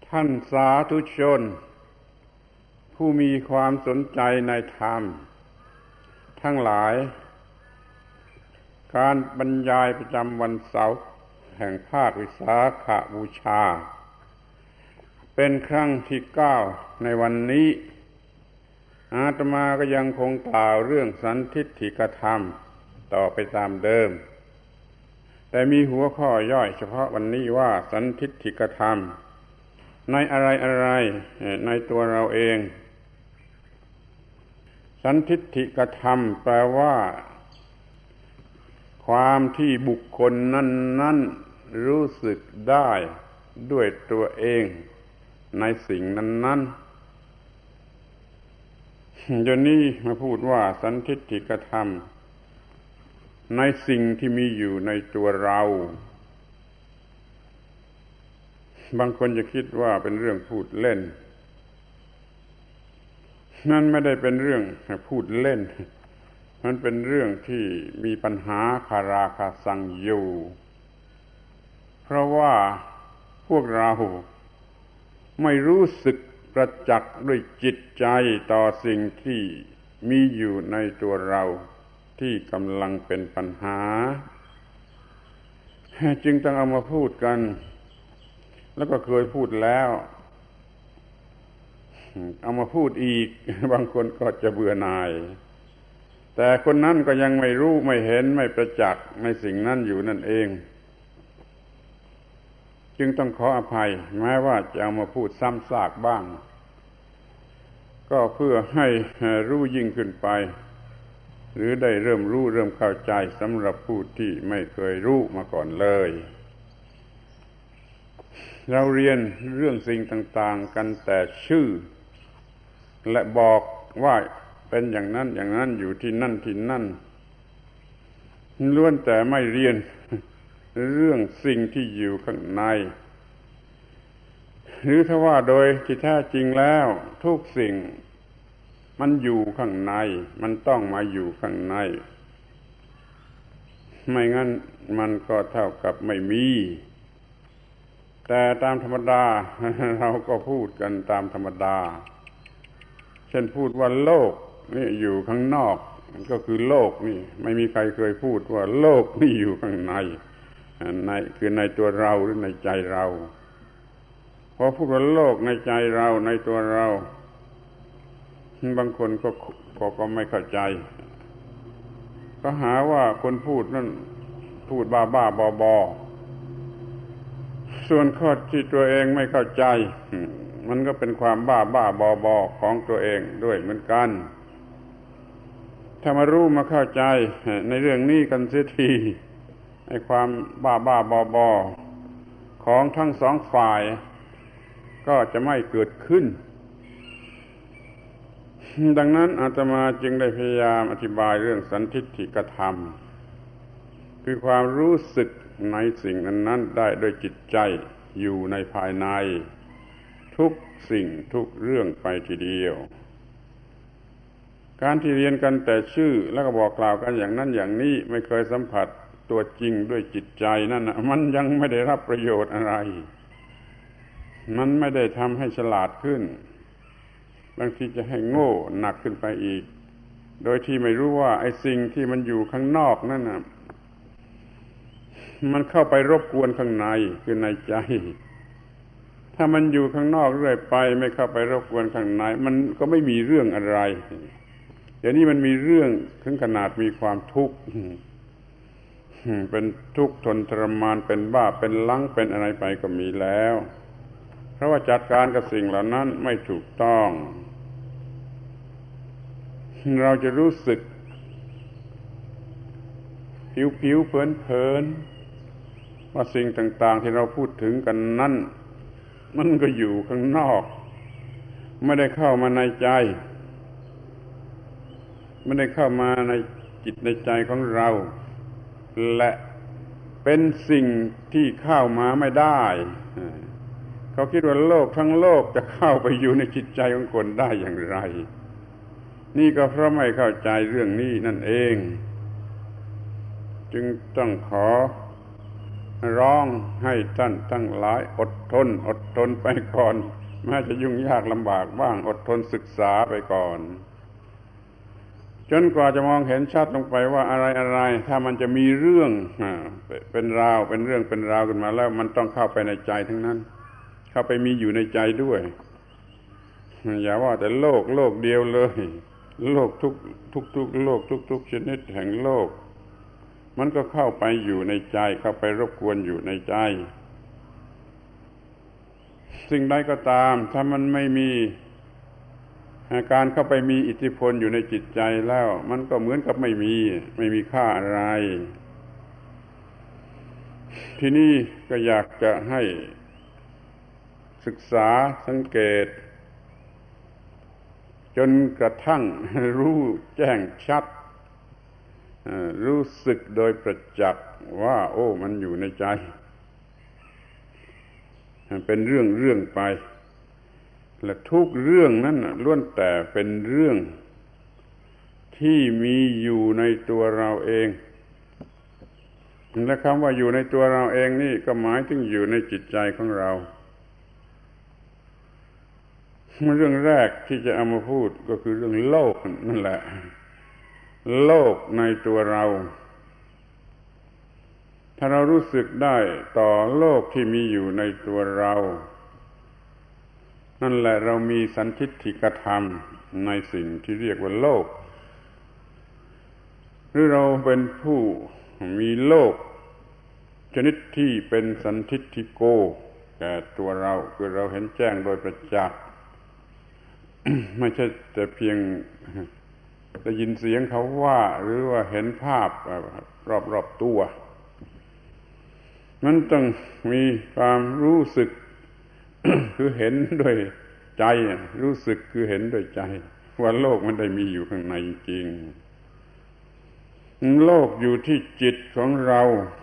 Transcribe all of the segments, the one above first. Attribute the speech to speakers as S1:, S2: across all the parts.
S1: ท่านสาธุชนผู้มีความสนใจในธรรมทั้งหลายการบรรยายประจำวันเสาร์แห่งภาควิสาขบูชาเป็นครั้งที่9ในวันนี้อาตมาก็ยังคงกล่าวเรื่องสันทิฏฐิกธรรมต่อไปตามเดิมแต่มีหัวข้อย่อยเฉพาะวันนี้ว่าสันทิฏฐิกธรรมในอะไรในตัวเราเองสันทิฏฐิกธรรมแปลว่าความที่บุคคลนั้นรู้สึกได้ด้วยตัวเองในสิ่งนั้นเดี๋ยวนี้มาพูดว่าสันทิฏฐิกธรรมในสิ่งที่มีอยู่ในตัวเราบางคนจะคิดว่าเป็นเรื่องพูดเล่นนั่นไม่ได้เป็นเรื่องพูดเล่นมันเป็นเรื่องที่มีปัญหาคาราคาซังอยู่เพราะว่าพวกเราไม่รู้สึกประจักษ์ด้วยจิตใจต่อสิ่งที่มีอยู่ในตัวเราที่กำลังเป็นปัญหาจึงต้องเอามาพูดกันแล้วก็เคยพูดแล้วเอามาพูดอีกบางคนก็จะเบื่อหน่ายแต่คนนั้นก็ยังไม่รู้ไม่เห็นไม่ประจักษ์ในสิ่งนั้นอยู่นั่นเองจึงต้องขออภัยแม้ว่าจะเอามาพูดซ้ำซากบ้างก็เพื่อให้รู้ยิ่งขึ้นไปหรือได้เริ่มรู้เริ่มเข้าใจสำหรับผู้ที่ไม่เคยรู้มาก่อนเลยเราเรียนเรื่องสิ่งต่างๆกันแต่ชื่อและบอกว่าเป็นอย่างนั้นอย่างนั้นอยู่ที่นั่นที่นั่นล้วนแต่ไม่เรียนเรื่องสิ่งที่อยู่ข้างในหรือถ้าว่าโดยที่แท้จริงแล้วทุกสิ่งมันอยู่ข้างในมันต้องมาอยู่ข้างในไม่งั้นมันก็เท่ากับไม่มีแต่ตามธรรมดาเราก็พูดกันตามธรรมดาเช่นพูดว่าโลกนี่อยู่ข้างนอกก็คือโลกนี่ไม่มีใครเคยพูดว่าโลกนี่อยู่ข้างในคือในตัวเราหรือในใจเราพอพูดว่าโลกในใจเราในตัวเราบางคนก็ไม่เข้าใจก็หาว่าคนพูดนั่นพูดบ้าบอส่วนข้อที่ตัวเองไม่เข้าใจมันก็เป็นความบ้าบอของตัวเองด้วยเหมือนกันถ้ามารู้มาเข้าใจในเรื่องนี้กันเสียทีไอ้ความบ้าบอของทั้งสองฝ่ายก็จะไม่เกิดขึ้นดังนั้นอาตมาจึงได้พยายามอธิบายเรื่องสันทิฏฐิกธรรมคือความรู้สึกในสิ่งนั้นได้โดยจิตใจอยู่ในภายในทุกสิ่งทุกเรื่องไปทีเดียวการที่เรียนกันแต่ชื่อแล้วก็บอกกล่าวกันอย่างนั้นอย่างนี้ไม่เคยสัมผัสตัวจริงด้วยจิตใจนั่นนะมันยังไม่ได้รับประโยชน์อะไรมันไม่ได้ทำให้ฉลาดขึ้นบางทีจะให้โง่หนักขึ้นไปอีกโดยที่ไม่รู้ว่าไอ้สิ่งที่มันอยู่ข้างนอกนั่นน่ะมันเข้าไปรบกวนข้างในคือในใจถ้ามันอยู่ข้างนอกเรื่อยไปไม่เข้าไปรบกวนข้างในมันก็ไม่มีเรื่องอะไรเดี๋ยวนี้มันมีเรื่องถึงขนาดมีความทุกข์เป็นทุกข์ทนทรมานเป็นบ้าเป็นลังเป็นอะไรไปก็มีแล้วเพราะว่าจัดการกับสิ่งเหล่านั้นไม่ถูกต้องเราจะรู้สึกผิวเผินว่าสิ่งต่างๆที่เราพูดถึงกันนั้นมันก็อยู่ข้างนอกไม่ได้เข้ามาในใจไม่ได้เข้ามาในจิตในใจของเราและเป็นสิ่งที่เข้ามาไม่ได้เขาคิดว่าโลกทั้งโลกจะเข้าไปอยู่ในจิตใจของคนได้อย่างไรนี่ก็เพราะไม่เข้าใจเรื่องนี้นั่นเองจึงต้องขอร้องให้ท่านทั้งหลายอดทนไปก่อนแม้จะยุ่งยากลำบากบ้างอดทนศึกษาไปก่อนจนกว่าจะมองเห็นชัดลงไปว่าอะไรถ้ามันจะมีเรื่องเป็นราวเป็นเรื่องเป็นราวขึ้นมาแล้วมันต้องเข้าไปในใจทั้งนั้นเข้าไปมีอยู่ในใจด้วยอย่าว่าแต่โลกเดียวเลยโลกทุกโลกทุกชนิดแห่งโลกมันก็เข้าไปอยู่ในใจเข้าไปรบกวนอยู่ในใจสิ่งใดก็ตามถ้ามันไม่มีการเข้าไปมีอิทธิพลอยู่ในจิตใจแล้วมันก็เหมือนกับไม่มีค่าอะไรที่นี่ก็อยากจะให้ศึกษาสังเกตจนกระทั่งรู้แจ้งชัดรู้สึกโดยประจักษ์ว่าโอ้มันอยู่ในใจเป็นเรื่องไปและทุกเรื่องนั้นล้วนแต่เป็นเรื่องที่มีอยู่ในตัวเราเองและคำว่าอยู่ในตัวเราเองนี่ก็หมายถึงอยู่ในจิตใจของเราเรื่องแรกที่จะเอามาพูดก็คือเรื่องโลกนั่นแหละโลกในตัวเราถ้าเรารู้สึกได้ต่อโลกที่มีอยู่ในตัวเรานั่นแหละเรามีสันทิฏฐิกธรรมในสิ่งที่เรียกว่าโลกหรือเราเป็นผู้มีโลกชนิดที่เป็นสันทิฏฐิโกแก่ตัวเราคือเราเห็นแจ้งโดยประจักษ์ ไม่ใช่แต่เพียงได้ยินเสียงเขาว่าหรือว่าเห็นภาพรอบๆตัวมันต้องมีความรู้สึก คือเห็นด้วยใจรู้สึกคือเห็นด้วยใจว่าโลกมันได้มีอยู่ข้างในจริงโลกอยู่ที่จิตของเรา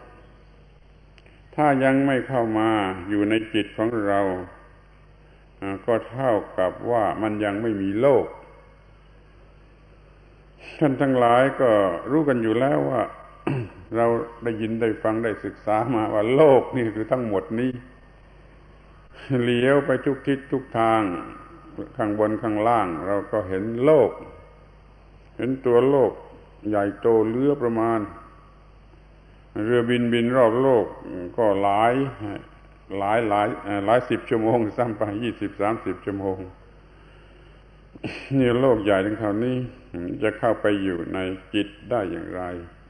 S1: ถ้ายังไม่เข้ามาอยู่ในจิตของเราก็เท่ากับว่ามันยังไม่มีโลกท่านทั้งหลายก็รู้กันอยู่แล้วว่า เราได้ยินได้ฟังได้ศึกษามาว่าโลกนี่คือทั้งหมดนี้เลี้ยวไปทุกทิศทุกทางข้างบนข้างล่างเราก็เห็นโลกเห็นตัวโลกใหญ่โตเหลือประมาณเรือบินรอบโลกก็หลายสิบชั่วโมงซ้ำไป20-30 ชั่วโมงนี่โลกใหญ่ถึงเท่านี้จะเข้าไปอยู่ในจิตได้อย่างไร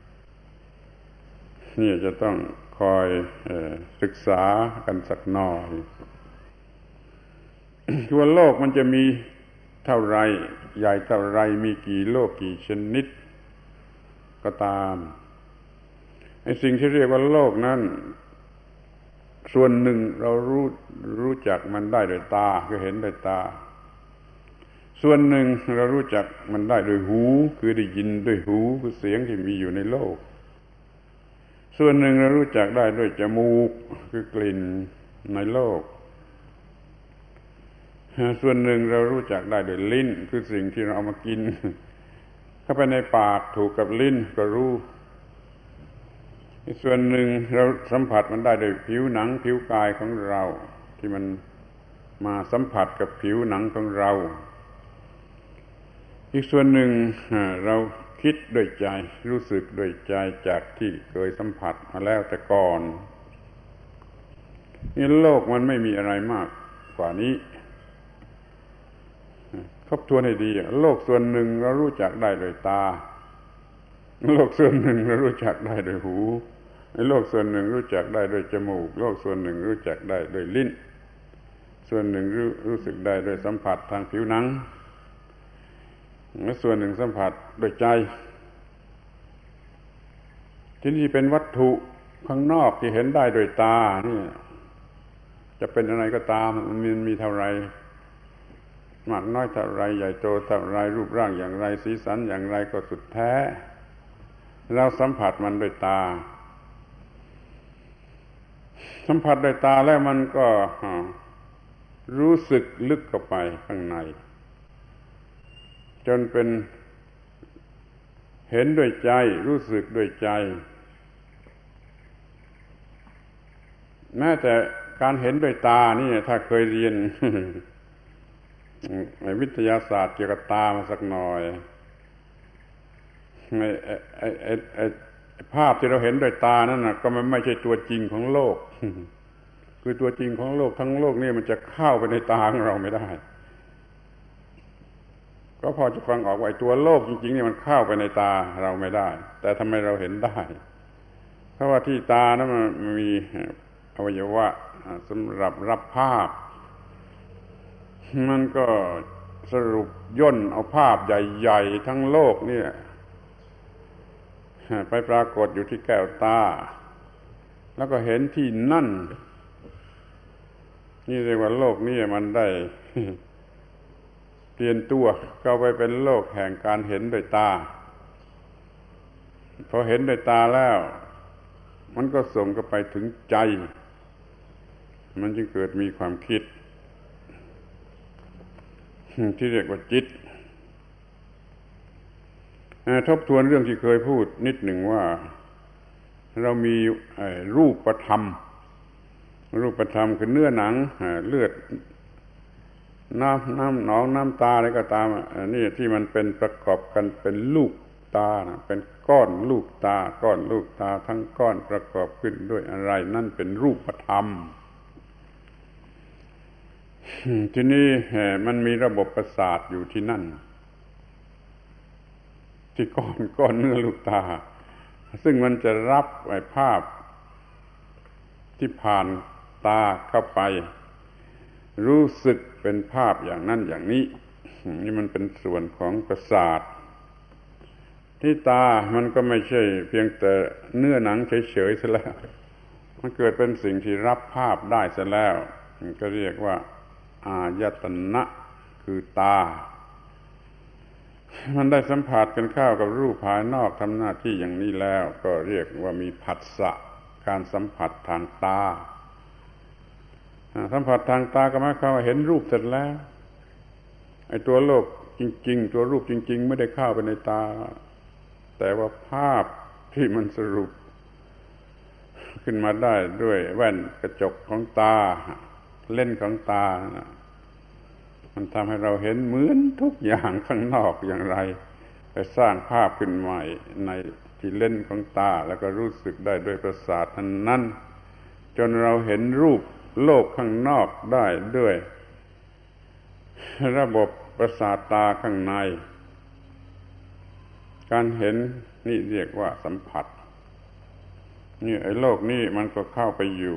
S1: นี่จะต้องคอยศึกษากันสักหน่อยว่าโลกมันจะมีเท่าไรใหญ่เท่าไรมีกี่โลกกี่ชนิดก็ตามไอ้สิ่งที่เรียกว่าโลกนั้นส่วนหนึ่งเรารู้จักมันได้ด้วยตาคือเห็นด้วยตาส่วนหนึ่งเรารู้จักมันได้ด้วยหูคือได้ยินด้วยหูคือเสียงที่มีอยู่ในโลกส่วนหนึ่งเรารู้จักได้ด้วยจมูกคือกลิ่นในโลกส่วนหนึ่งเรารู้จักได้ด้วยลิ้นคือสิ่งที่เราเอามากินเข้าไปในปากถูกกับลิ้นก็รู้ส่วนหนึ่งเราสัมผัสมันได้ด้วยผิวหนังผิวกายของเราที่มันมาสัมผัสกับผิวหนังของเราอีกส่วนหนึ่งเราคิดด้วยใจรู้สึกด้วยใจจากที่เคยสัมผัสมาแล้วแต่ก่อนนี่โลกมันไม่มีอะไรมากกว่านี้ทบทวนให้ดีโลกส่วนหนึ่งเรารู้จักได้โดยตาโลกส่วนหนึ่งเรารู้จักได้โดยหูโลกส่วนหนึ่งรู้จักได้โดยจมูกโลกส่วนหนึ่งรู้จักได้โดยลิ้นส่วนหนึ่งรู้สึกได้โดยสัมผัสทางผิวหนังและส่วนหนึ่งสัมผัสโดยใจที่นี่เป็นวัตถุข้างนอกที่เห็นได้โดยตานี่จะเป็นอะไรก็ตามมันมีเท่าไรมากน้อยเท่าไรใหญ่โตเท่าไรรูปร่างอย่างไรสีสันอย่างไรก็สุดแท้เราสัมผัสมันด้วยตาสัมผัสด้วยตาแล้วมันก็รู้สึกลึกเข้าไปข้างในจนเป็นเห็นด้วยใจรู้สึกด้วยใจแม้แต่การเห็นด้วยตานี่ถ้าเคยเรียน วิทยาศาสตร์เกี่ยวกับตามาสักหน่อยไอ้ภาพที่เราเห็นด้วยตานั่นน่ะก็มันไม่ใช่ตัวจริงของโลก คือตัวจริงของโลกทั้งโลกนี่มันจะเข้าไปในตาของเราไม่ได้ก็พอจะฟังออกว่าตัวโลกจริงๆนี่มันเข้าไปในตาเราไม่ได้แต่ทำไมเราเห็นได้เพราะว่าที่ตานั้นมันมีอวัยวะสำหรับรับภาพมันก็สรุปย่นเอาภาพใหญ่ๆทั้งโลกนี่ไปปรากฏอยู่ที่แก้วตาแล้วก็เห็นที่นั่นนี่เรียกว่าโลกนี้มันได้ เปลี่ยนตัวเข้าไปเป็นโลกแห่งการเห็นด้วยตาพอเห็นด้วยตาแล้วมันก็ส่งเข้าไปถึงใจมันจึงเกิดมีความคิดที่เรียกว่าจิตทบทวนเรื่องที่เคยพูดนิดหนึ่งว่าเรามีรูปธรรมคือเนื้อหนังเลือดน้ำหนองน้ำตาอะไรก็ตามนี่ที่มันเป็นประกอบกันเป็นลูกตานะเป็นก้อนลูกตาทั้งก้อนประกอบขึ้นด้วยอะไรนั่นเป็นรูปธรรมทีนี้มันมีระบบประสาทอยู่ที่นั่นที่ก้อนเนื้อลูกตาซึ่งมันจะรับไอ้ภาพที่ผ่านตาเข้าไปรู้สึกเป็นภาพอย่างนั้นอย่างนี้นี่มันเป็นส่วนของประสาทที่ตามันก็ไม่ใช่เพียงแต่เนื้อหนังเฉยๆซะแล้วมันเกิดเป็นสิ่งที่รับภาพได้ซะแล้วก็เรียกว่าอายตนะคือตามันได้สัมผัสกันเข้ากับรูปภายนอกทำหน้าที่อย่างนี้แล้วก็เรียกว่ามีผัสสะการสัมผัสทางตาสัมผัสทางตาก็หมายความว่าเห็นรูปเสร็จแล้วไอ้ตัวโลกจริงๆตัวรูปจริงๆไม่ได้เข้าไปในตาแต่ว่าภาพที่มันสรุปขึ้นมาได้ด้วยแว่นกระจกของตาเลนส์ของตามันทำให้เราเห็นเหมือนทุกอย่างข้างนอกอย่างไรไปสร้างภาพขึ้นใหม่ในที่เลนส์ของตาแล้วก็รู้สึกได้ด้วยประสาทนั้นจนเราเห็นรูปโลกข้างนอกได้ด้วยระบบประสาทตาข้างในการเห็นนี่เรียกว่าสัมผัสนี่ไอ้โลกนี้มันก็เข้าไปอยู่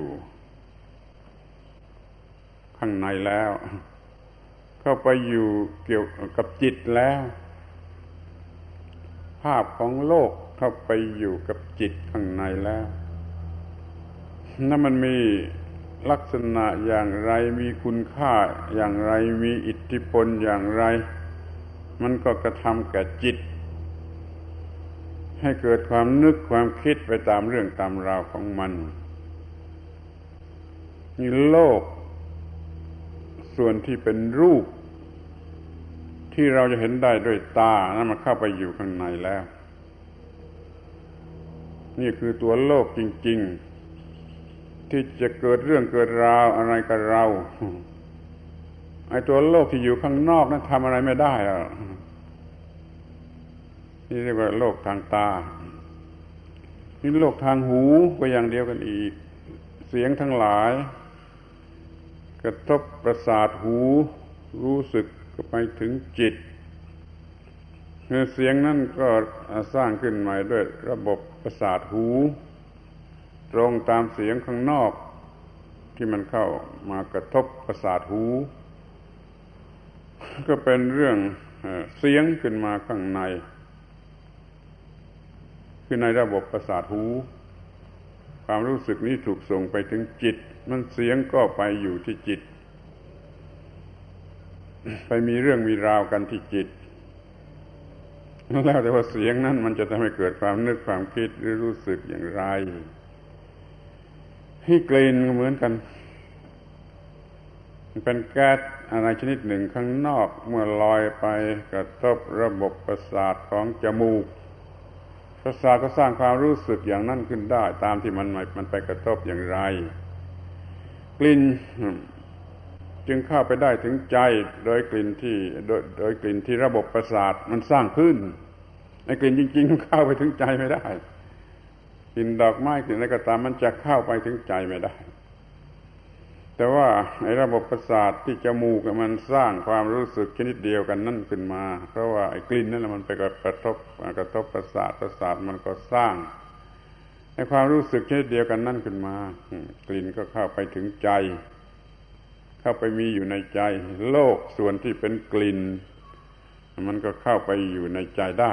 S1: ข้างในแล้วเข้าไปอยู่เกี่ยวกับจิตแล้วภาพของโลกเข้าไปอยู่กับจิตข้างในแล้วนั่นมันมีลักษณะอย่างไรมีคุณค่าอย่างไรมีอิทธิพลอย่างไรมันก็กระทำแก่จิตให้เกิดความนึกความคิดไปตามเรื่องตามราวของมันนี่โลกส่วนที่เป็นรูปที่เราจะเห็นได้ด้วยตานั้นมันเข้าไปอยู่ข้างในแล้วนี่คือตัวโลกจริงๆที่จะเกิดเรื่องเกิดราวอะไรกับเราไอ้ตัวโลกที่อยู่ข้างนอกนั้นทำอะไรไม่ได้หรอกนี่เรียกว่าโลกทางตานี่โลกทางหูก็อย่างเดียวกันอีกเสียงทั้งหลายกระทบประสาทหูรู้สึกก็ไปถึงจิตเสียงนั้นก็สร้างขึ้นใหม่ด้วยระบบประสาทหูตรงตามเสียงข้างนอกที่มันเข้ามากระทบประสาทหูก็เป็นเรื่องเสียงขึ้นมาข้างในคือในระบบประสาทหูความรู้สึกนี้ถูกส่งไปถึงจิตมันเสียงก็ไปอยู่ที่จิตไปมีเรื่องมีราวกันที่จิตแล้วแต่ว่าเสียงนั้นมันจะทำให้เกิดความนึกความคิดหรือรู้สึกอย่างไรที่กลิ่นก็เหมือนกันมันเป็นแก๊สอะไรชนิดหนึ่งข้างนอกเมื่อลอยไปกระทบระบบประสาทของจมูกประสาทก็สร้างความรู้สึกอย่างนั้นขึ้นได้ตามที่มันไปกระทบอย่างไรกลิ่นจึงเข้าไปได้ถึงใจโดยกลิ่นที่โดยกลิ่นที่ระบบประสาทมันสร้างขึ้นไอ้กลิ่นจริงๆมันเข้าไปถึงใจไม่ได้กลิ่นดอกไม้กลิ่นอะไรก็ตามมันจะเข้าไปถึงใจไม่ได้แต่ว่าไอ้ระบบประสาทที่จมูกมันสร้างความรู้สึกชนิดเดียวกันนั่นขึ้นมาเพราะว่าไอ้กลิ่นนั่นมันไปกระทบประสาทมันก็สร้างไอ้ความรู้สึกชนิดเดียวกันนั่นขึ้นมากลิ่นก็เข้าไปถึงใจเข้าไปมีอยู่ในใจโลกส่วนที่เป็นกลิ่นมันก็เข้าไปอยู่ในใจได้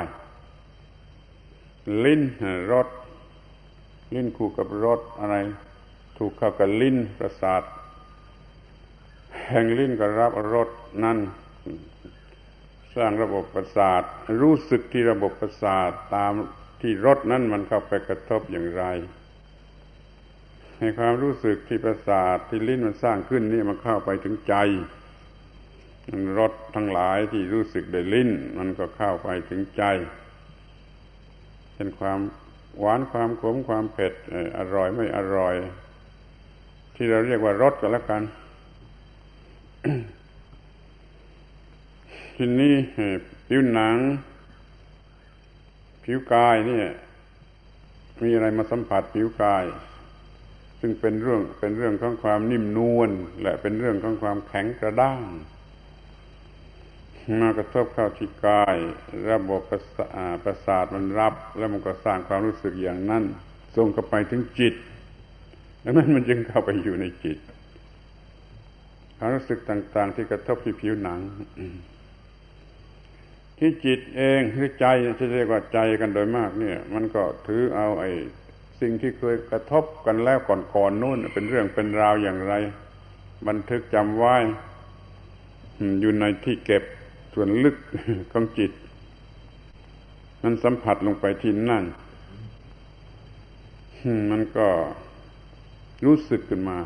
S1: ลิ้นรสลิ้นคู่กับรสอะไรถูกเข้ากับลิ้นประสาทแห่งลิ้นก็รับรสนั้นสร้างระบบประสาทรู้สึกที่ระบบประสาทตามที่รสนั้นมันเข้าไปกระทบอย่างไรให้ความรู้สึกที่ประสาทที่ลิ้นมันสร้างขึ้นนี่มันเข้าไปถึงใจรสทั้งหลายที่รู้สึกด้วยลิ้นมันก็เข้าไปถึงใจเป็นความหวานความขมความเผ็ดอร่อยไม่อร่อยที่เราเรียกว่ารสก็แล้วกัน ทีนี้ผิวหนังผิวกายนี่มีอะไรมาสัมผัสผิวกายซึ่งเป็นเรื่องของความนิ่มนวลและเป็นเรื่องของความแข็งกระด้างมากระทบเข้าที่กายระบบประสาทมันรับแล้วมันก็สร้างความรู้สึกอย่างนั้นส่งเข้าไปถึงจิตดังนั้นมันจึงเข้าไปอยู่ในจิตความรู้สึกต่างๆที่กระทบที่ผิวหนังที่จิตเองหรือใจจะเรียกว่าใจกันโดยมากเนี่ยมันก็ถือเอาไอ้สิ่งที่เคยกระทบกันแล้วก่อนๆนู่นเป็นเรื่องเป็นราวอย่างไรบันทึกจำไว้อยู่ในที่เก็บส่วนลึกของจิตมันสัมผัสลงไปที่นั่นมันก็รู้สึกขึ้นมา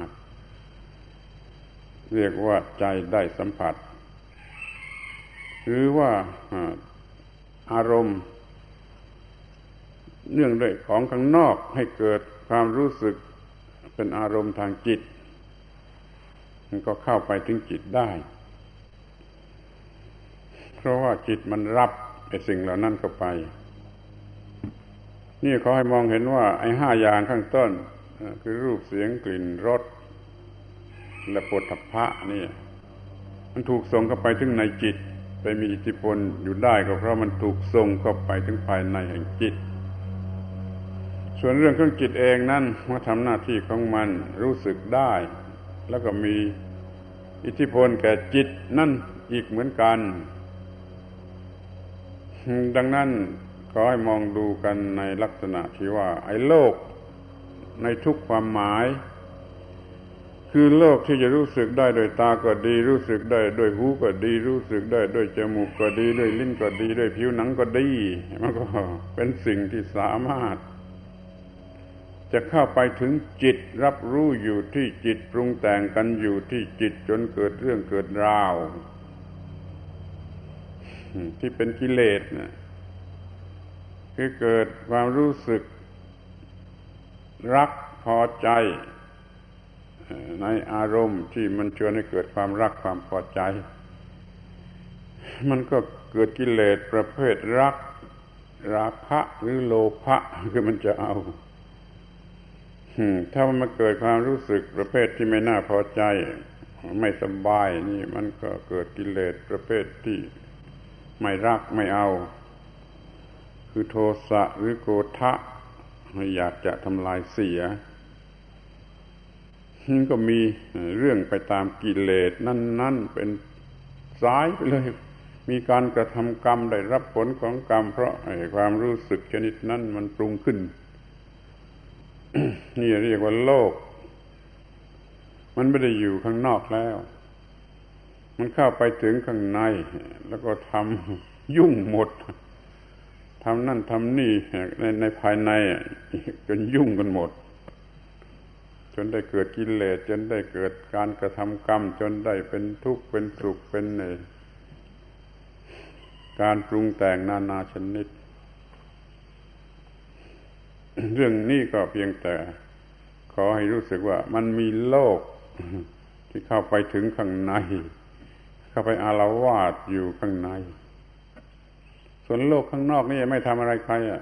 S1: เรียกว่าใจได้สัมผัสหรือว่าอารมณ์เนื่องด้วยของข้างนอกให้เกิดความรู้สึกเป็นอารมณ์ทางจิตมันก็เข้าไปถึงจิตได้เพราะว่าจิตมันรับไอ้สิ่งเหล่านั้นเข้าไปนี่ขอให้มองเห็นว่าไอ้5อย่างข้างต้นคือรูปเสียงกลิ่นรสและโผฏฐัพพะนี่มันถูกส่งเข้าไปถึงในจิตไปมีอิทธิพลอยู่ได้ก็เพราะมันถูกส่งเข้าไปถึงภายในแห่งจิตส่วนเรื่องของจิตเองนั้นมาทำหน้าที่ของมันรู้สึกได้แล้วก็มีอิทธิพลแก่จิตนั่นอีกเหมือนกันดังนั้นขอให้มองดูกันในลักษณะที่ว่าไอ้โลกในทุกความหมายคือโลกที่จะรู้สึกได้โดยตาก็ดีรู้สึกได้ด้วยหูก็ดีรู้สึกได้ด้วยจมูกก็ดีด้วยลิ้นก็ดีด้วยผิวหนังก็ดีมันก็เป็นสิ่งที่สามารถจะเข้าไปถึงจิตรับรู้อยู่ที่จิตปรุงแต่งกันอยู่ที่จิตจนเกิดเรื่องเกิดราวที่เป็นกิเลสนะคือเกิดความรู้สึกรักพอใจในอารมณ์ที่มันชวนให้เกิดความรักความพอใจมันก็เกิดกิเลสประเภทรักราคะหรือโลภะคือมันจะเอาถ้ามันมาเกิดความรู้สึกประเภทที่ไม่น่าพอใจไม่สบายนี่มันก็เกิดกิเลสประเภทที่ไม่รักไม่เอาคือโทสะหรือโกฏะอยากจะทำลายเสียมันก็มีเรื่องไปตามกิเลสนั่นเป็นสายไปเลยมีการกระทำกรรมได้รับผลของกรรมเพราะความรู้สึกชนิดนั้นมันปรุงขึ้น นี่เรียกว่าโลกมันไม่ได้อยู่ข้างนอกแล้วมันเข้าไปถึงข้างในแล้วก็ทำยุ่งหมดทำนั่นทำนี่ในภายในจนยุ่งกันหมดจนได้เกิดกิเลสจนได้เกิดการกระทำกรรมจนได้เป็นทุกข์เป็นสุขเป็นการปรุงแต่งนานาชนิดเรื่องนี้ก็เพียงแต่ขอให้รู้สึกว่ามันมีโลกที่เข้าไปถึงข้างในเข้าไปอาละวาดอยู่ข้างในส่วนโลกข้างนอกนี่ไม่ทำอะไรใครอ่ะ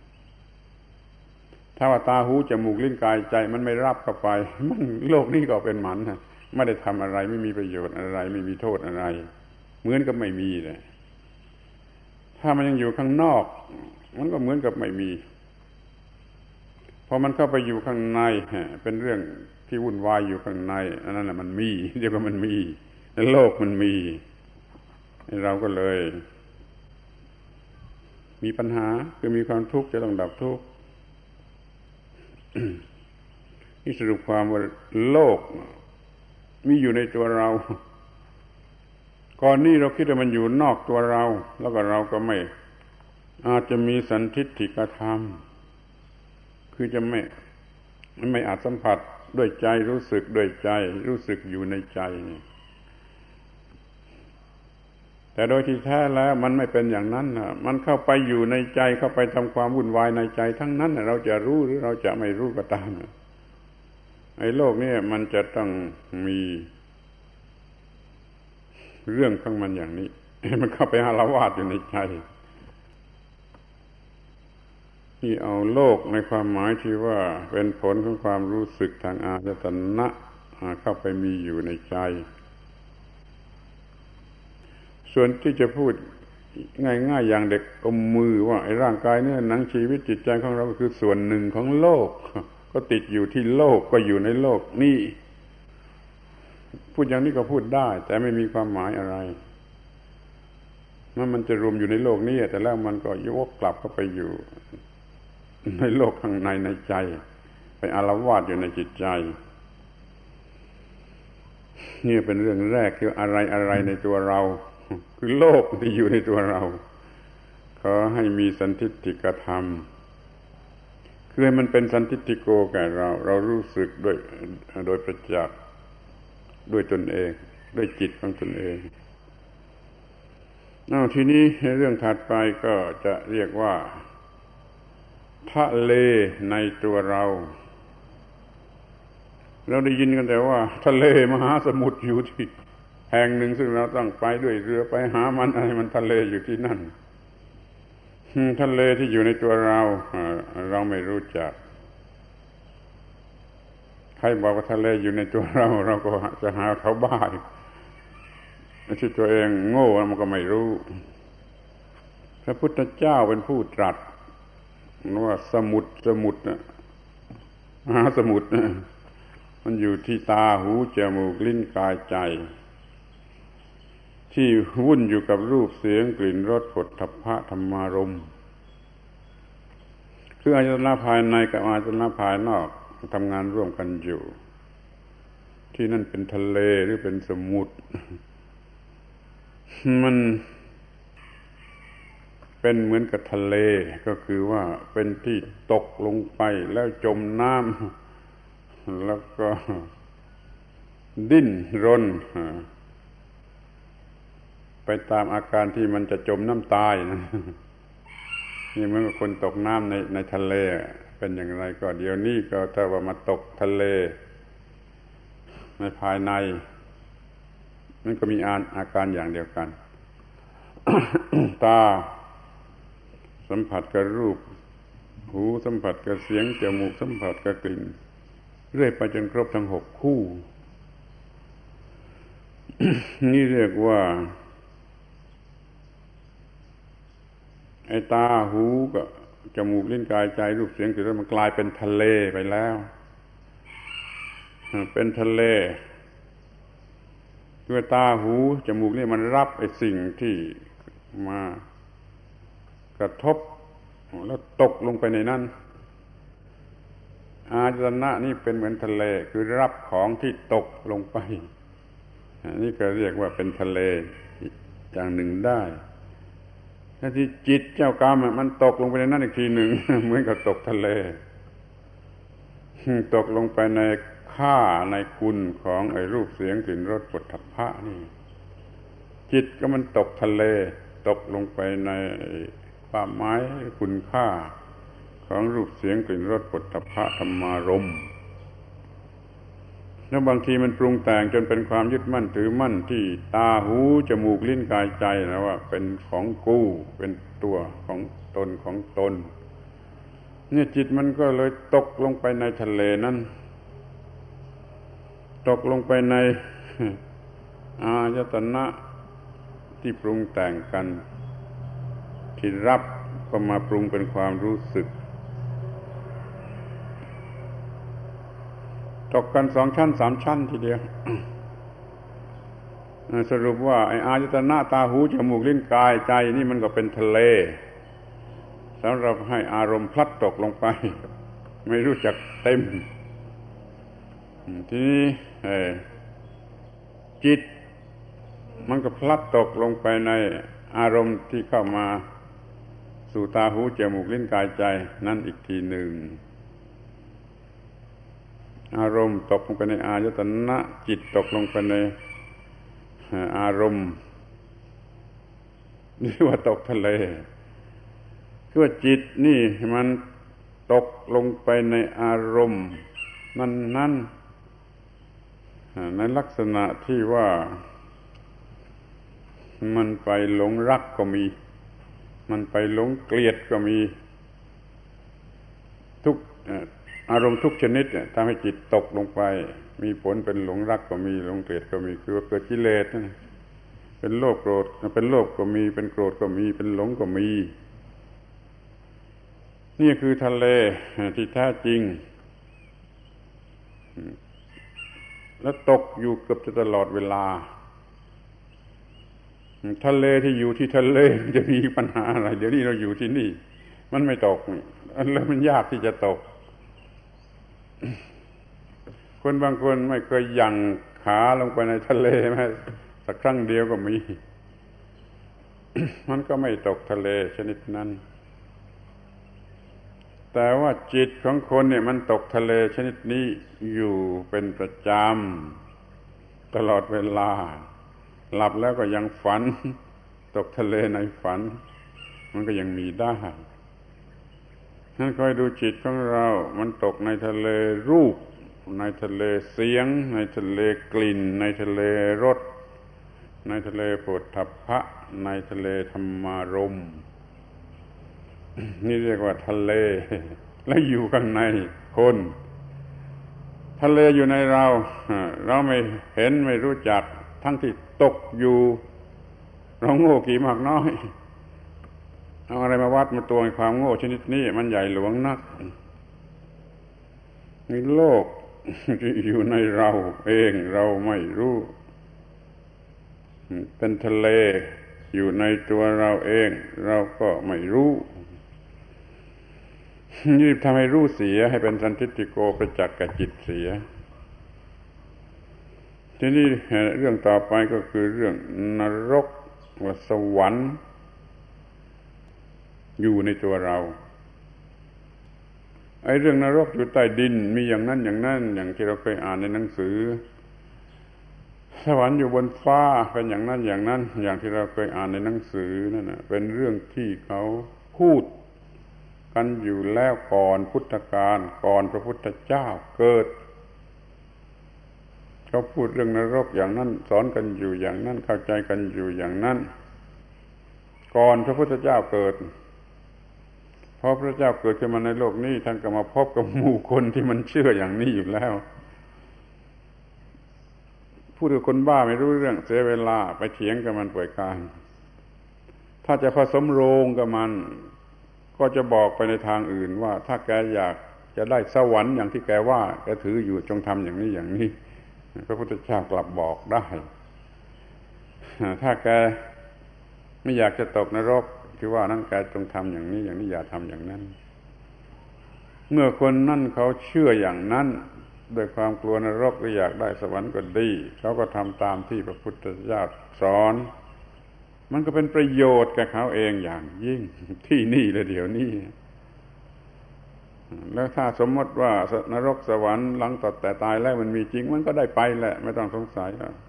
S1: ถ้าว่าตาหูจมูกลิ้นกายใจมันไม่รับเข้าไปมันโลกนี้ก็เป็นหมันนะไม่ได้ทำอะไรไม่มีประโยชน์อะไรไม่มีโทษอะไรเหมือนกับไม่มีเลยถ้ามันยังอยู่ข้างนอกมันก็เหมือนกับไม่มีพอมันเข้าไปอยู่ข้างในเป็นเรื่องที่วุ่นวายอยู่ข้างในอันนั้นแหละมันมีเรียกว่ามันมีในโลกมันมีเราก็เลยมีปัญหาคือมีความทุกข์จะต้องดับทุกข์นี่สรุปความว่าโลกมีอยู่ในตัวเราก่อนนี้เราคิดว่ามันอยู่นอกตัวเราแล้วก็เราก็ไม่อาจจะมีสันทิฏฐิกธรรมคือจะไม่อาจสัมผัสด้วยใจรู้สึกด้วยใจรู้สึกอยู่ในใจนี่แต่โดยที่แท้แล้วมันไม่เป็นอย่างนั้นนะมันเข้าไปอยู่ในใจเข้าไปทำความวุ่นวายในใจทั้งนั้นเราจะรู้หรือเราจะไม่รู้ก็ตามไอ้โลกนี้มันจะต้องมีเรื่องของมันอย่างนี้มันเข้าไปอาละวาดอยู่ในใจที่เอาโลกในความหมายที่ว่าเป็นผลของความรู้สึกทางอายตนะเข้าไปมีอยู่ในใจส่วนที่จะพูดง่ายๆอย่างเด็กอมมือว่าไอ้ร่างกายเนี่ยหนังชีวิตจิตใจของเราก็คือส่วนหนึ่งของโลกก็ติดอยู่ที่โลกก็อยู่ในโลกนี่พูดอย่างนี้ก็พูดได้แต่ไม่มีความหมายอะไรมันจะรวมอยู่ในโลกนี้แต่แล้วมันก็ยกกลับเข้าไปอยู่ในโลกข้างในในใจไปอาละวาดอยู่ในจิตใจนี่เป็นเรื่องแรกคืออะไรในตัวเราคือโลกที่อยู่ในตัวเราขอให้มีสันทิฏฐิกธรรมคือให้มันเป็นสันทิฏฐิโกแก่เรารู้สึกโดยประจักษ์ด้วยตนเองด้วยจิตของตนเองทีนี้เรื่องถัดไปก็จะเรียกว่าทะเลในตัวเราได้ยินกันแต่ว่าทะเลมหาสมุทรอยู่ที่แห่งหนึ่งซึ่งเราต้องไปด้วยเรือไปหามันอะไรมันทะเลอยู่ที่นั่นทะเลที่อยู่ในตัวเราไม่รู้จักใครบอกว่าทะเลอยู่ในตัวเราก็จะหาเขาบ้าที่ตัวเองโง่มันก็ไม่รู้พระพุทธเจ้าเป็นผู้ตรัสว่าสมุทรมหาสมุทรมันอยู่ที่ตาหูจมูกลิ้นกายใจที่วุ่นอยู่กับรูปเสียงกลิ่นรสโผฏฐัพพะธรรมารมณ์คืออายตนะภายในกับอายตนะภายนอกทำงานร่วมกันอยู่ที่นั่นเป็นทะเลหรือเป็นสมุทรมันเป็นเหมือนกับทะเลก็คือว่าเป็นที่ตกลงไปแล้วจมน้ำแล้วก็ดิ้นรนไปตามอาการที่มันจะจมน้ำตายนะนี่เหมือนกับคนตกน้ำในทะเลเป็นอย่างไรก็เดี๋ยวนี้ก็ถ้าว่ามาตกทะเลในภายในมันก็มีอาการอย่างเดียวกัน ตาสัมผัสกับรูปหูสัมผัสกับเสียงจมูกสัมผัสกับกลิ่นเรื่อยไปจนครบทั้ง6คู่ นี่เรียกว่าไอ้ตาหูกับจมูกลิ้นกายใจรูปเสียงกลิ่นรสมันกลายเป็นทะเลไปแล้วเป็นทะเลด้วยตาหูจมูกนี่มันรับไอ้สิ่งที่มากระทบแล้วตกลงไปในนั้นอายตนะนี่เป็นเหมือนทะเลคือรับของที่ตกลงไปนี่ก็เรียกว่าเป็นทะเลอย่างหนึ่งได้ถ้าที่จิตเจ้ากรรมมันตกลงไปในนั้นอีกทีหนึ่ง เหมือนกับตกทะเลตกลงไปในค่าในคุณของไอ้รูปเสียงกลิ่นรสโผฏฐัพพะนี่จิตก็มันตกทะเลตกลงไปในความหมายคุณค่าของรูปเสียงกลิ่นรสโผฏฐัพพะธรรมารมณ์แล้วบางทีมันปรุงแต่งจนเป็นความยึดมั่นถือมั่นที่ตาหูจมูกลิ้นกายใจนะว่าเป็นของกูเป็นตัวของตนของตนเนี่ยจิตมันก็เลยตกลงไปในทะเลนั้นตกลงไปในอายตนะที่ปรุงแต่งกันที่รับก็มาปรุงเป็นความรู้สึกตกกัน2 ชั้น 3 ชั้นทีเดียว สรุปว่าไอ้อายตนะตาหูจมูกลิ้นกายใจนี่มันก็เป็นทะเลสำหรับให้อารมณ์พลัดตกลงไปไม่รู้จักเต็มทีนี้จิตมันก็พลัดตกลงไปในอารมณ์ที่เข้ามาสู่ตาหูจมูกลิ้นกายใจนั่นอีกทีหนึ่งอารมณ์ตกลงไปในอายตนะจิตตกลงไปในอารมณ์นี่ว่าตกทะเลคือว่าจิตนี่มันตกลงไปในอารมณ์นั้นในลักษณะที่ว่ามันไปหลงรักก็มีมันไปหลงเกลียดก็มีทุกอารมณ์ทุกชนิดทำให้จิตตกลงไปมีผลเป็นหลงรักก็มีหลงเกลียดก็มีคือว่าเกิดกิเลสเป็นโลภโกรธเป็นโลภก็มีเป็นโกรธก็มีเป็นหลงก็มีนี่คือทะเลที่แท้จริงและตกอยู่เกือบจะตลอดเวลาทะเลที่อยู่ที่ทะเลจะมีปัญหาอะไรเดี๋ยวนี้เราอยู่ที่นี่มันไม่ตกแล้วมันยากที่จะตกคนบางคนไม่เคยยั่งขาลงไปในทะเลแม้สักครั้งเดียวก็มี มันก็ไม่ตกทะเลชนิดนั้นแต่ว่าจิตของคนเนี่ยมันตกทะเลชนิดนี้อยู่เป็นประจำตลอดเวลาหลับแล้วก็ยังฝันตกทะเลในฝันมันก็ยังมีได้นั่นคอยดูจิตของเรามันตกในทะเลรูปในทะเลเสียงในทะเลกลิ่นในทะเลรสในทะเลโผฏฐัพพะในทะเลธรรมารมณ์นี่เรียกว่าทะเลและอยู่ข้างในคนทะเลอยู่ในเราเราไม่เห็นไม่รู้จักทั้งที่ตกอยู่เราโง่กี่มากน้อยเอาอะไรมาวัดมาตวงความโง่ชนิดนี้มันใหญ่หลวงนักในโลกที่อยู่ในเราเองเราไม่รู้เป็นทะเลอยู่ในตัวเราเองเราก็ไม่รู้นี่ทำให้รู้เสียให้เป็นสันทิฏฐิโกประจักษ์กับจิตเสียทีนี้เรื่องต่อไปก็คือเรื่องนรกว่าสวรรค์อยู่ในตัวเราไอ้เรื่องนรกอยู่ใต้ดินมีอย่างนั้นอย่างนั้นอย่างที่เราเคยอ่านในหนังสือสวรรค์อยู่บนฟ้าเป็นอย่างนั้นอย่างนั้นอย่างที่เราเคยอ่านในหนังสือนั่นน่ะเป็นเรื่องที่เขาพูดกันอยู่แล้วก่อนพุทธกาลก่อนพระพุทธเจ้าเกิดเขาพูดเรื่องนรกอย่างนั้นสอนกันอยู่อย่างนั้นเข้าใจกันอยู่อย่างนั้นก่อนพระพุทธเจ้าเกิดพอพระเจ้าเกิดขึ้นมาในโลกนี้ท่านก็มาพบกับหมู่คนที่มันเชื่ออย่างนี้อยู่แล้วพูดกับคนบ้าไม่รู้เรื่องเสียเวลาไปเถียงกับมันป่วยการถ้าจะผสมโรงกับมันก็จะบอกไปในทางอื่นว่าถ้าแกอยากจะได้สวรรค์อย่างที่แกว่าแกถืออยู่จงทำอย่างนี้อย่างนี้พระพุทธเจ้ากลับบอกได้ถ้าแกไม่อยากจะตกนรกที่ว่านั่นแกจงทำอย่างนี้อย่างนี้อย่าทำอย่างนั้นเมื่อคนนั่นเขาเชื่ออย่างนั้นด้วยความกลัวนรกหรืออยากได้สวรรค์ก็ดีเขาก็ทำตามที่พระพุทธเจ้าสอนมันก็เป็นประโยชน์แก่เขาเองอย่างยิ่งที่นี่และเดี๋ยวนี้แล้วถ้าสมมติว่านรกสวรรค์หลังแต่ตายแล้วมันมีจริงมันก็ได้ไปแหละไม่ต้องสงสัย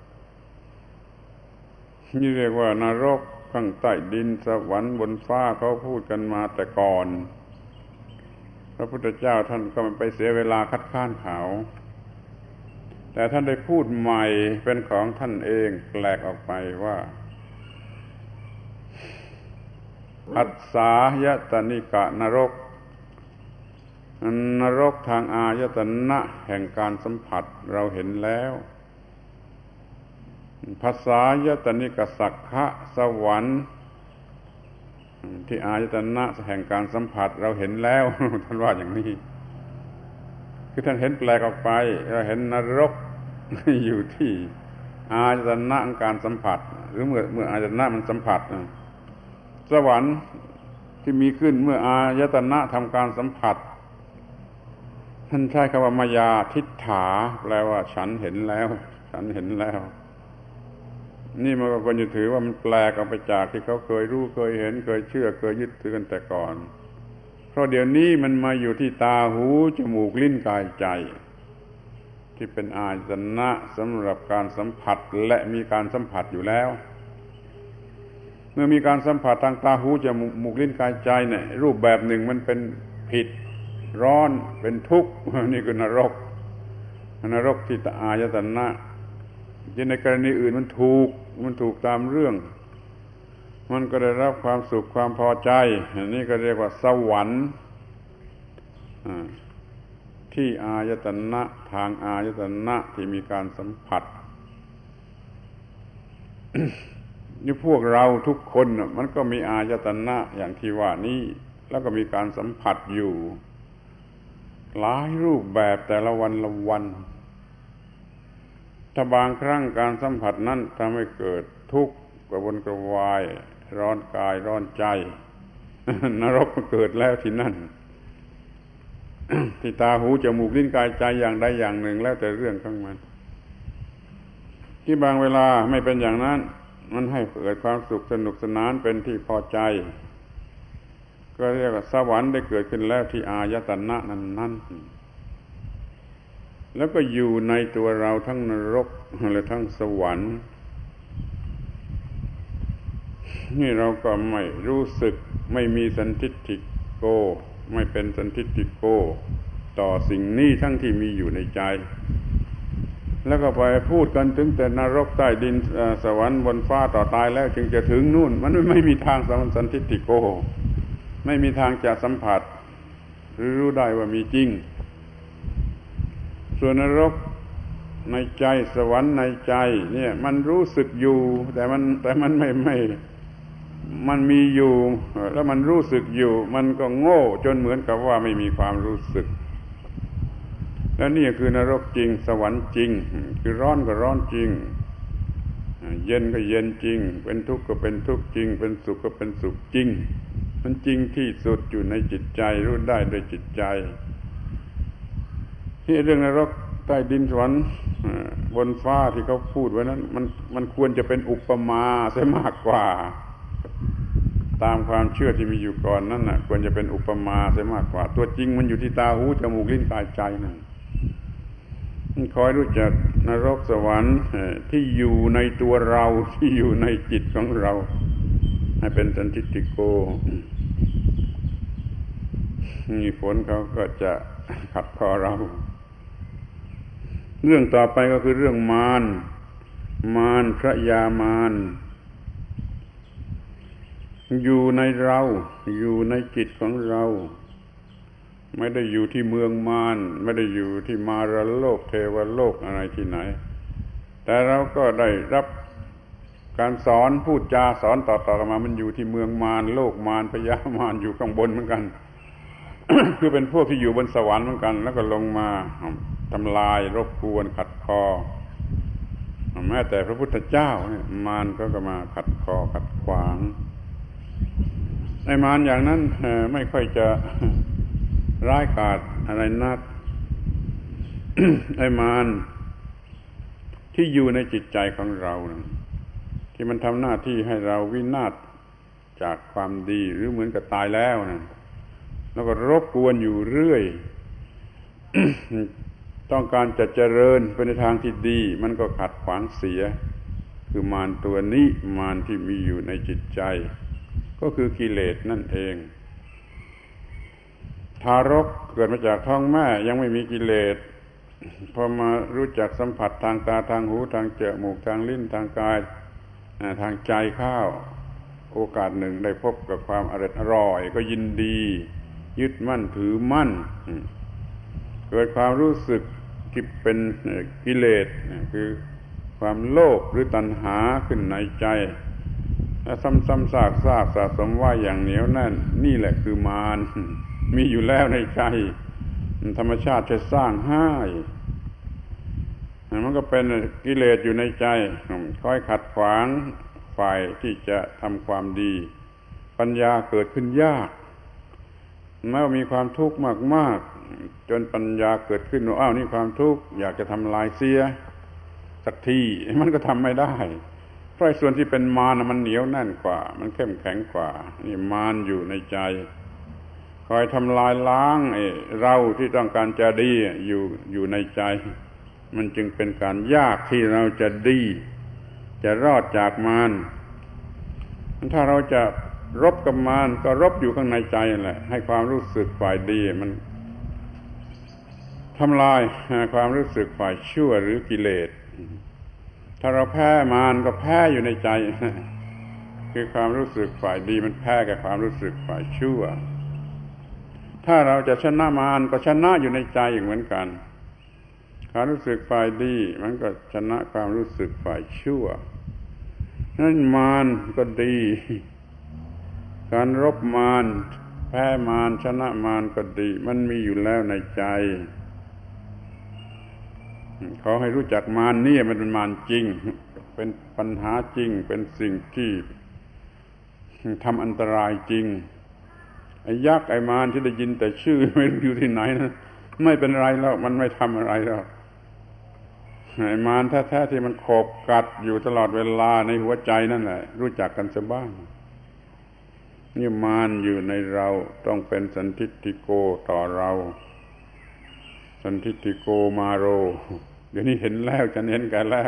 S1: นี่เรียกว่านรกข้างใต้ดินสวรรค์บนฟ้าเขาพูดกันมาแต่ก่อนพระพุทธเจ้าท่านก็ไม่ไปเสียเวลาคัดค้านเขาแต่ท่านได้พูดใหม่เป็นของท่านเองแปลกออกไปว่าอัสสายตนิกะนรกทางอายตนะแห่งการสัมผัสเราเห็นแล้วภาษายตนิกสักขะสวรรค์ที่อายตนะแห่งการสัมผัสเราเห็นแล้วท่านว่าอย่างนี้คือท่านเห็นแปลกออกไปเราเห็นนรกอยู่ที่อายตนะของการสัมผัสหรือเมื่ออายตนะมันสัมผัสสวรรค์ที่มีขึ้นเมื่ออายตนะทำการสัมผัสท่านใช้คำว่ามายาทิฏฐาแปลว่าฉันเห็นแล้วฉันเห็นแล้วนี่มันก็ควรจะถือว่ามันแปลกออกไปจากที่เขาเคยรู้เคยเห็นเคยเชื่อเคยยึดถือกันแต่ก่อนเพราะเดี๋ยวนี้มันมาอยู่ที่ตาหูจมูกลิ้นกายใจที่เป็นอายตนะสำหรับการสัมผัสและมีการสัมผัสอยู่แล้วเมื่อมีการสัมผัสทางตาหูจมูกลิ้นกายใจเนี่ยรูปแบบหนึ่งมันเป็นผิดร้อนเป็นทุกข์นี่คือนรกที่อายตนะในกรณีอื่นมันถูกตามเรื่องมันก็ได้รับความสุขความพอใจนี่ก็เรียกว่าสวรรค์ที่อายตนะทางอายตนะที่มีการสัมผัส นี่พวกเราทุกคนมันก็มีอายตนะอย่างที่ว่านี้แล้วก็มีการสัมผัสอยู่หลายรูปแบบแต่ละวันถ้าบางครั้งการสัมผัสนั้นทำให้เกิดทุกข์กระวนกระวายร้อนกายร้อนใจนรกมันเกิดแล้วที่นั่น ที่ตาหูจมูกลิ้นกายใจอย่างใดอย่างหนึ่งแล้วแต่เรื่องของมันที่บางเวลาไม่เป็นอย่างนั้นมันให้เกิดความสุขสนุกสนานเป็นที่พอใจก็เรียกว่าสวรรค์ได้เกิดขึ้นแล้วที่อายตนะนั้นแล้วก็อยู่ในตัวเราทั้งนรกและทั้งสวรรค์นี่เราก็ไม่รู้สึกไม่มีสันทิฏฐิโกไม่เป็นสันทิฏฐิโกต่อสิ่งนี้ทั้งที่มีอยู่ในใจแล้วก็ไปพูดกันถึงแต่นรกใต้ดินสวรรค์บนฟ้าต่อตายแล้วจึงจะถึงนู่นมันไม่มีทางสันทิฏฐิโกไม่มีทางจะสัมผัสหรือรู้ได้ว่ามีจริงส่วนนรกในใจสวรรค์ในใจเนี่ยมันรู้สึกอยู่แต่มันไม่มันมีอยู่แล้วมันรู้สึกอยู่มันก็โง่จนเหมือนกับว่าไม่มีความรู้สึกและนี่คือนรกจริงสวรรค์จริงคือร้อนก็ร้อนจริงเย็นก็เย็นจริงเป็นทุกข์ก็เป็นทุกข์จริงเป็นสุขก็เป็นสุขจริงมันจริงที่สุดอยู่ในจิตใจรู้ได้โดยจิตใจที่เรื่องนรกใต้ดินสวรรค์บนฟ้าที่เขาพูดไว้นั้นมันควรจะเป็นอุปมาซะมากกว่าตามความเชื่อที่มีอยู่ก่อนนั่นน่ะควรจะเป็นอุปมาซะมากกว่าตัวจริงมันอยู่ที่ตาหูจมูกลิ้นกายใจนั่นคอยรู้จักนรกสวรรค์ที่อยู่ในตัวเราที่อยู่ในจิตของเราให้เป็นสันทิฏฐิโกมีผลเขาก็จะขัดคอเราเรื่องต่อไปก็คือเรื่องมารพระยามารอยู่ในเราอยู่ในจิตของเราไม่ได้อยู่ที่เมืองมารไม่ได้อยู่ที่มารโลกเทวโลกอะไรที่ไหนแต่เราก็ได้รับการสอนพูดจาสอนต่อๆกันมามันอยู่ที่เมืองมารโลกมารพยามารอยู่ข้างบนเหมือนกัน คือเป็นพวกที่อยู่บนสวรรค์เหมือนกันแล้วก็ลงมาทำลายรบกวนขัดคอแม้แต่พระพุทธเจ้าเนี่ยมารก็มาขัดคอขัดขวางไอ้มารอย่างนั้นไม่ค่อยจะร้ายกาจอะไรนัก ไอ้มารที่อยู่ในจิตใจของเราที่มันทำหน้าที่ให้เราวินาศจากความดีหรือเหมือนกับตายแล้วนะแล้วก็รบกวนอยู่เรื่อย ต้องการจะเจริญไปในทางที่ดีมันก็ขัดขวางเสียคือมารตัวนี้มารที่มีอยู่ในจิตใจก็คือกิเลสนั่นเองทารกเกิดมาจากท้องแม่ยังไม่มีกิเลสพอมารู้จักสัมผัสทางตาทางหูทางจมูกทางลิ้นทางกายทางใจเข้าโอกาสหนึ่งได้พบกับความอร่อยก็ยินดียึดมั่นถือมั่นเกิดความรู้สึกที่เป็นกิเลสคือความโลภหรือตัณหาขึ้นในใจและซ้ำๆซากสะสมว่าอย่างเหนียวแน่นนี่แหละคือมารมีอยู่แล้วในใจธรรมชาติจะสร้างให้มันก็เป็นกิเลสอยู่ในใจคอยขัดขวางฝ่ายที่จะทำความดีปัญญาเกิดขึ้นยากแม้ว่ามีความทุกข์มากๆจนปัญญาเกิดขึ้นว่าอ้าวนี่ความทุกข์อยากจะทำลายเสียสักทีมันก็ทำไม่ได้เพราะส่วนที่เป็นมารมันเหนียวแน่นกว่ามันเข้มแข็งกว่านี่มารอยู่ในใจคอยทำลายล้างเราที่ต้องการจะดีอยู่ในใจมันจึงเป็นการยากที่เราจะดีจะรอดจากมารถ้าเราจะรบกับมารก็รบอยู่ข้างในใจนั่นแหละให้ความรู้สึกฝ่ายดีมันทำลายความรู้สึกฝ่ายชั่วหรือกิเลสถ้าเราแพ้มารก็แพ้อยู่ในใจคือความรู้สึกฝ่ายดีมันแพ้กับความรู้สึกฝ่ายชั่วถ้าเราจะชนะมารก็ชนะอยู่ในใจเหมือนกันความรู้สึกฝ่ายดีมันก็ชนะความรู้สึกฝ่ายชั่วนั้นมารก็ดีการรบมารแพ้มารชนะมารก็ดีมันมีอยู่แล้วในใจขอให้รู้จักมารนี่มันเป็นมารจริงเป็นปัญหาจริงเป็นสิ่งที่ทำอันตรายจริงไอ้ยักษ์ไอ้มารที่ได้ยินแต่ชื่อไม่รู้อยู่ที่ไหนนะไม่เป็นไรแล้วมันไม่ทำอะไรแล้วไอ้มารแท้ๆที่มันโขบกัดอยู่ตลอดเวลาในหัวใจนั่นแหละรู้จักกันซะบ้างนี่มารอยู่ในเราต้องเป็นสันทิฏฐิโกต่อเราสันทิฏฐิโกมาโรเดี๋ยวนี้เห็นแล้วจะเห็นกันแล้ว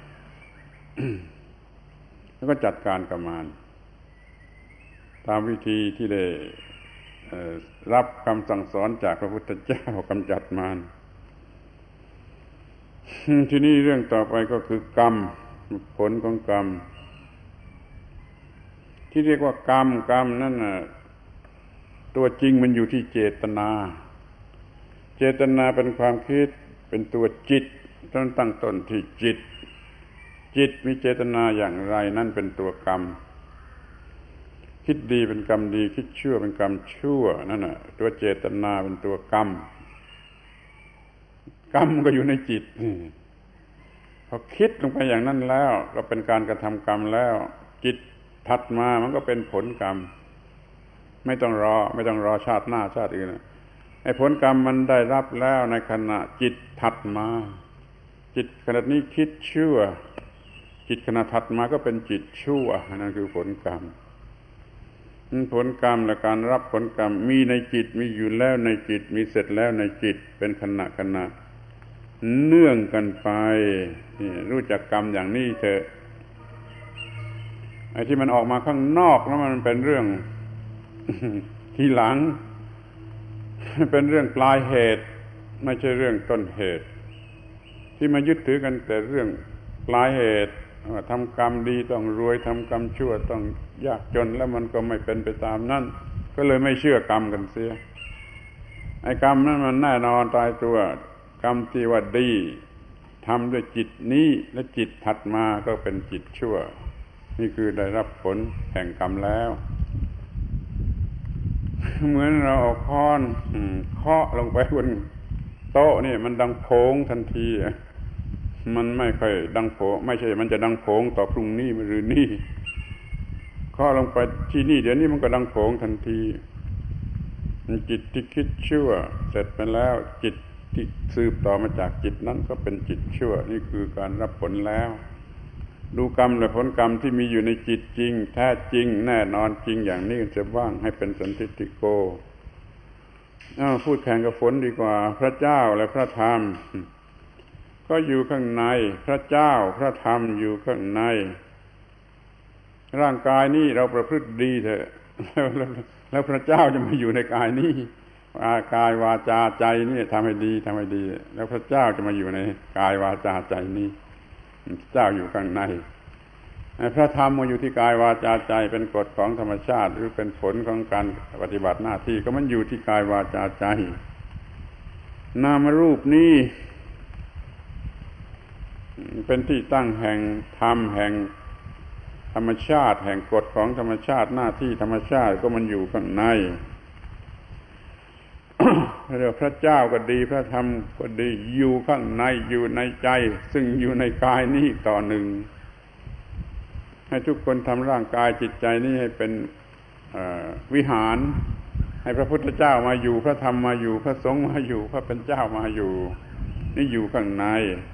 S1: แล้วก็จัดการกับมารตามวิธีที่ได้รับคำสั่งสอนจากพระพุทธเจ้ากำจัดมารทีนี้เรื่องต่อไปก็คือกรรมผลของกรรมที่เรียกว่ากรรมนั่นน่ะตัวจริงมันอยู่ที่เจตนาเจตนาเป็นความคิดเป็นตัวจิตต้องตั้งต้นที่จิตมีเจตนาอย่างไรนั่นเป็นตัวกรรมคิดดีเป็นกรรมดีคิดชั่วเป็นกรรมชั่วนั่นน่ะตัวเจตนาเป็นตัวกรรมก็อยู่ในจิตพอคิดลงไปอย่างนั้นแล้วก็เป็นการกระทำกรรมแล้วจิตถัดมามันก็เป็นผลกรรมไม่ต้องรอชาติหน้าชาติอื่นไอ้ผลกรรมมันได้รับแล้วในขณะจิตถัดมาจิตขณะนี้คิดชั่วจิตขณะถัดมาก็เป็นจิตชั่วนั่นคือผลกรรมผลกรรมและการรับผลกรรมมีในจิตมีอยู่แล้วในจิตมีเสร็จแล้วในจิตเป็นขณะเนื่องกันไปรู้จักกรรมอย่างนี้เถอะไอ้ที่มันออกมาข้างนอกแล้วมันเป็นเรื่อง ทีหลังเป็นเรื่องปลายเหตุไม่ใช่เรื่องต้นเหตุที่มายึดถือกันแต่เรื่องปลายเหตุว่าทำกรรมดีต้องรวยทำกรรมชั่วต้องยากจนแล้วมันก็ไม่เป็นไปตามนั้นก็เลยไม่เชื่อกรรมกันเสียไอ้กรรมนั้นมันแน่นอนตายตัวกรรมที่ว่าดีทำด้วยจิตนี้และจิตถัดมาก็เป็นจิตชั่วนี่คือได้รับผลแห่งกรรมแล้วเหมือนเราเอาค้อนเคาะลงไปบนโต๊ะนี่มันดังโผงทันทีมันไม่ค่อยดังโผงไม่ใช่มันจะดังโผงต่อพรุ่งนี้หรือนี่เคาะลงไปที่นี่เดี๋ยวนี้มันก็ดังโผงทันทีจิตที่คิดชั่วเสร็จไปแล้วจิตที่สืบต่อมาจากจิตนั้นก็เป็นจิตชั่วนี่คือการรับผลแล้วดูกรรมและผลกรรมที่มีอยู่ในจิตจริงแท้จริงแน่นอนจริงอย่างนี้จะว่างให้เป็นสันทิฏฐิโกพูดแข่งกับฝนดีกว่าพระเจ้าและพระธรรมก็อยู่ข้างในพระเจ้าพระธรรมอยู่ข้างในร่างกายนี้เราประพฤติดีเถอะแล้วพระเจ้าจะมาอยู่ในกายนี้กายวาจาใจนี่ทำให้ดีทำให้ดีแล้วพระเจ้าจะมาอยู่ในกายวาจาใจนี้เจ้าอยู่ข้างในพระธรรมมาอยู่ที่กายวาจาใจเป็นกฎของธรรมชาติหรือเป็นผลของการปฏิบัติหน้าที่ก็มันอยู่ที่กายวาจาใจนามรูปนี้เป็นที่ตั้งแห่งธรรมแห่งธรรมชาติแห่งกฎของธรรมชาติหน้าที่ธรรมชาติก็มันอยู่ข้างใน เรียกพระเจ้าก็ดีพระธรรมก็ดีอยู่ข้างในอยู่ในใจซึ่งอยู่ในกายนี้ต่อหนึ่งให้ทุกคนทำร่างกายจิตใจนี้ให้เป็นวิหารให้พระพุทธเจ้ามาอยู่พระธรรมมาอยู่พระสงฆ์มาอยู่พระเป็นเจ้ามาอยู่นี่อยู่ข้างใน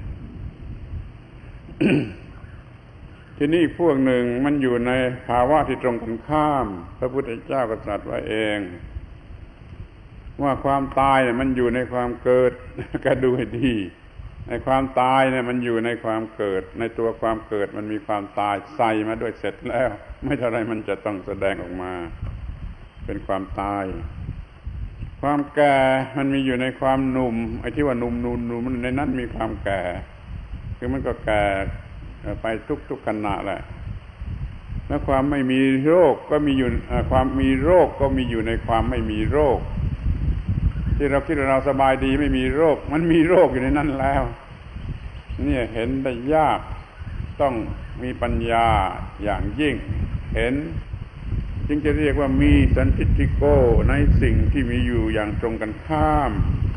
S1: ที่นี่พวกหนึ่งมันอยู่ในภาวะที่ตรงกันข้ามพระพุทธเจ้าก็ตรัสไว้เองว่าความตายเนี่ยมันอยู่ในความเกิดก็ดูให้ดีในความตายเนี่ยมันอยู่ในความเกิดในตัวความเกิดมันมีความตายใส่มาด้วยเสร็จแล้วไม่เท่าไรมันจะต้องแสดงออกมาเป็นความตายความแก่มันมีอยู่ในความหนุ่มไอ้ที่ว่าหนุ่มมันในนั้นมีความแก่คือมันก็แก่ไปทุกขณะแหละแล้วความไม่มีโรคก็มีอยู่ความมีโรคก็มีอยู่ในความไม่มีโรคที่เราคิดว่าเราสบายดีไม่มีโรคมันมีโรคอยู่ในนั้นแล้วเนี่ยเห็นได้ยากต้องมีปัญญาอย่างยิ่งเห็นจึงจะเรียกว่ามีสันทิฏฐิโกในสิ่งที่มีอยู่อย่างตรงกันข้าม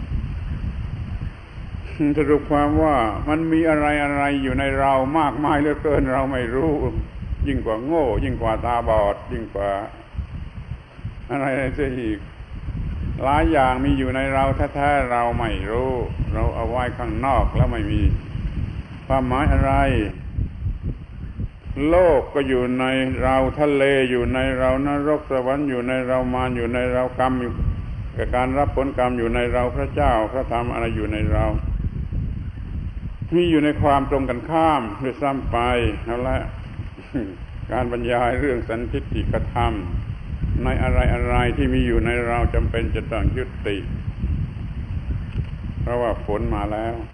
S1: สรุปความว่ามันมีอะไรอยู่ในเรามากมายเหลือเกินเราไม่รู้ยิ่งกว่าโง่ยิ่งกว่าตาบอดยิ่งกว่าอะไรเสียอีกหลายอย่างมีอยู่ในเราแท้ๆเราไม่รู้เราเอาไว้ข้างนอกแล้วไม่มีความหมายอะไรโลกก็อยู่ในเราทะเลอยู่ในเรานรกสวรรค์อยู่ในเรามารอยู่ในเรากรรมอยู่กับการรับผลกรรมอยู่ในเราพระเจ้าพระธรรมอะไรอยู่ในเรามีอยู่ในความตรงกันข้ามด้วยซ้ำไปเอาละ การบรรยายเรื่องสันทิฏฐิกธรรมในอะไรที่มีอยู่ในเราจำเป็นจะต้องยุติเพราะว่าฝนมาแล้ว